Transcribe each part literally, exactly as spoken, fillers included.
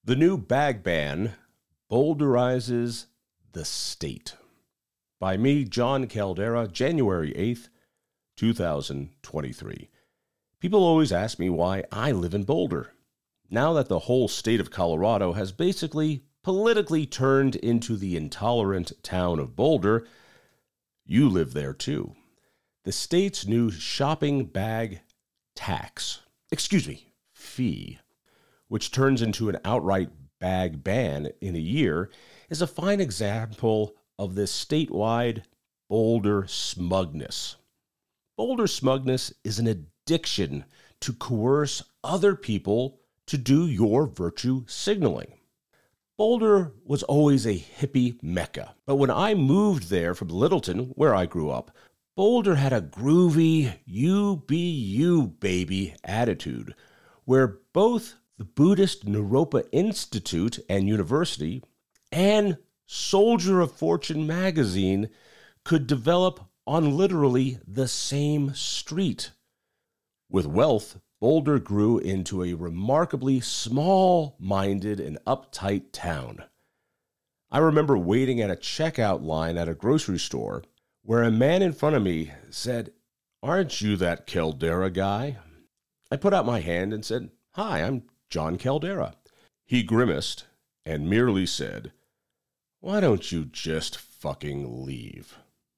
The new bag ban boulderizes the state. By me, John Caldera, January eighth, two thousand twenty-three. People always ask me why I live in Boulder. Now that the whole state of Colorado has basically politically turned into the intolerant town of Boulder, you live there too. The state's new shopping bag tax, excuse me, fee, which turns into an outright bag ban in a year, is a fine example of this statewide Boulder smugness. Boulder smugness is an addiction to coerce other people to do your virtue signaling. Boulder was always a hippie mecca, but when I moved there from Littleton, where I grew up, Boulder had a groovy, you be you, baby attitude, where both the Buddhist Naropa Institute and University and Soldier of Fortune magazine could develop on literally the same street. With wealth, Boulder grew into a remarkably small-minded and uptight town. I remember waiting at a checkout line at a grocery store where a man in front of me said, "Aren't you that Caldera guy?" I put out my hand and said, "Hi, I'm John Caldera." He grimaced and merely said, "Why don't you just fucking leave?"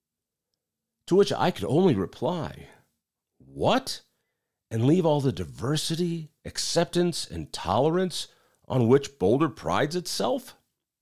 To which I could only reply, "What? And leave all the diversity, acceptance, and tolerance on which Boulder prides itself?"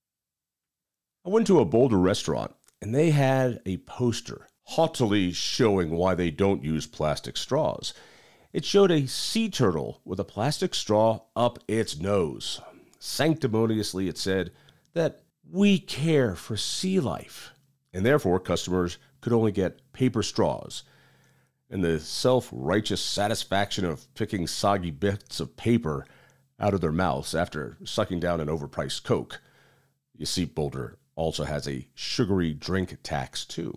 I went to a Boulder restaurant, and they had a poster haughtily showing why they don't use plastic straws. It showed a sea turtle with a plastic straw up its nose. Sanctimoniously, it said that we care for sea life, and therefore customers could only get paper straws. And the self-righteous satisfaction of picking soggy bits of paper out of their mouths after sucking down an overpriced Coke. You see, Boulder also has a sugary drink tax, too.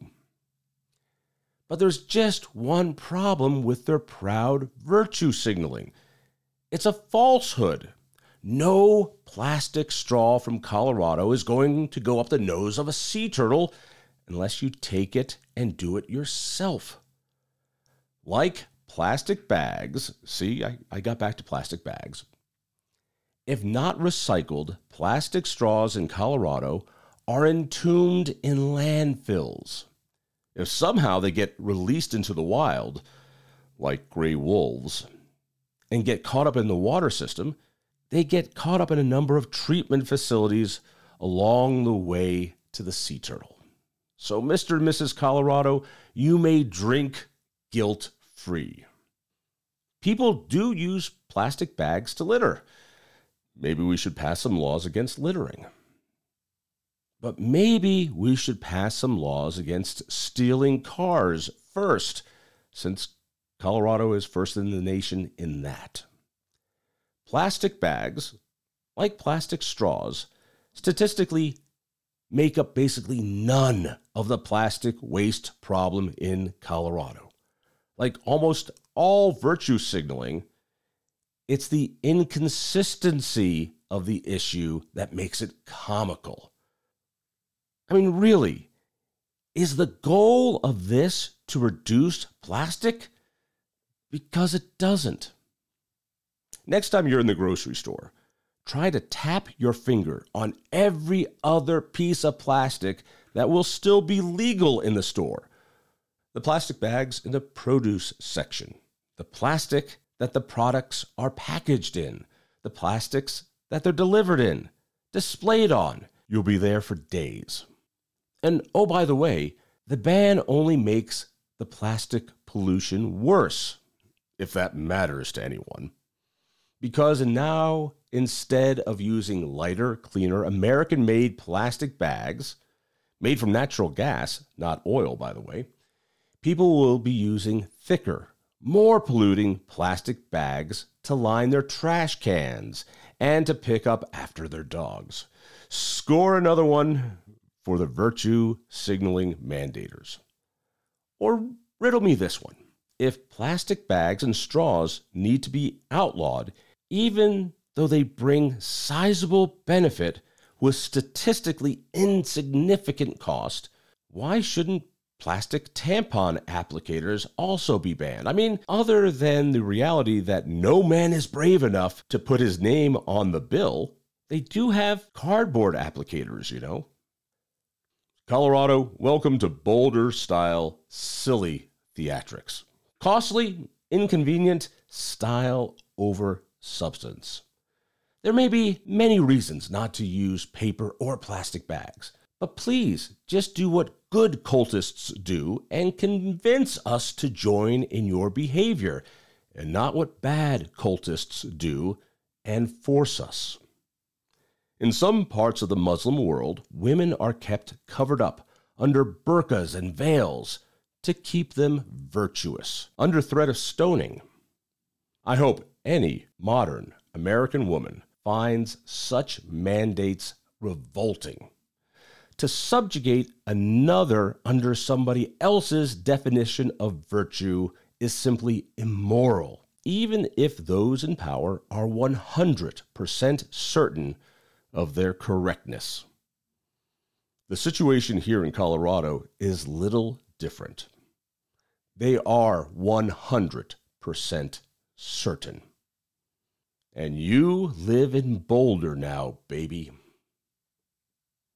But there's just one problem with their proud virtue signaling. It's a falsehood. No plastic straw from Colorado is going to go up the nose of a sea turtle unless you take it and do it yourself. Like plastic bags, see, I, I got back to plastic bags. If not recycled, plastic straws in Colorado are entombed in landfills. If somehow they get released into the wild, like gray wolves, and get caught up in the water system, they get caught up in a number of treatment facilities along the way to the sea turtle. So, Mister and Missus Colorado, you may drink guilt-free. People do use plastic bags to litter. Maybe we should pass some laws against littering. But maybe we should pass some laws against stealing cars first, since Colorado is first in the nation in that. Plastic bags, like plastic straws, statistically make up basically none of the plastic waste problem in Colorado. Like almost all virtue signaling, it's the inconsistency of the issue that makes it comical. I mean, really, is the goal of this to reduce plastic? Because it doesn't. Next time you're in the grocery store, try to tap your finger on every other piece of plastic that will still be legal in the store. The plastic bags in the produce section, the plastic that the products are packaged in, the plastics that they're delivered in, displayed on. You'll be there for days. And oh, by the way, the ban only makes the plastic pollution worse, if that matters to anyone. Because now, instead of using lighter, cleaner, American-made plastic bags, made from natural gas, not oil, by the way, people will be using thicker, more polluting plastic bags to line their trash cans and to pick up after their dogs. Score another one for the virtue signaling mandators. Or riddle me this one. If plastic bags and straws need to be outlawed, even though they bring sizable benefit with statistically insignificant cost, why shouldn't plastic tampon applicators also be banned? I mean, other than the reality that no man is brave enough to put his name on the bill, they do have cardboard applicators, you know. Colorado, welcome to Boulder-style silly theatrics. Costly, inconvenient, style over substance. There may be many reasons not to use paper or plastic bags, but please just do what good cultists do and convince us to join in your behavior, and not what bad cultists do and force us. In some parts of the Muslim world, women are kept covered up under burqas and veils to keep them virtuous, under threat of stoning. I hope any modern American woman finds such mandates revolting. To subjugate another under somebody else's definition of virtue is simply immoral, even if those in power are one hundred percent certain of their correctness. The situation here in Colorado is little different. They are one hundred percent certain. And you live in Boulder now, baby.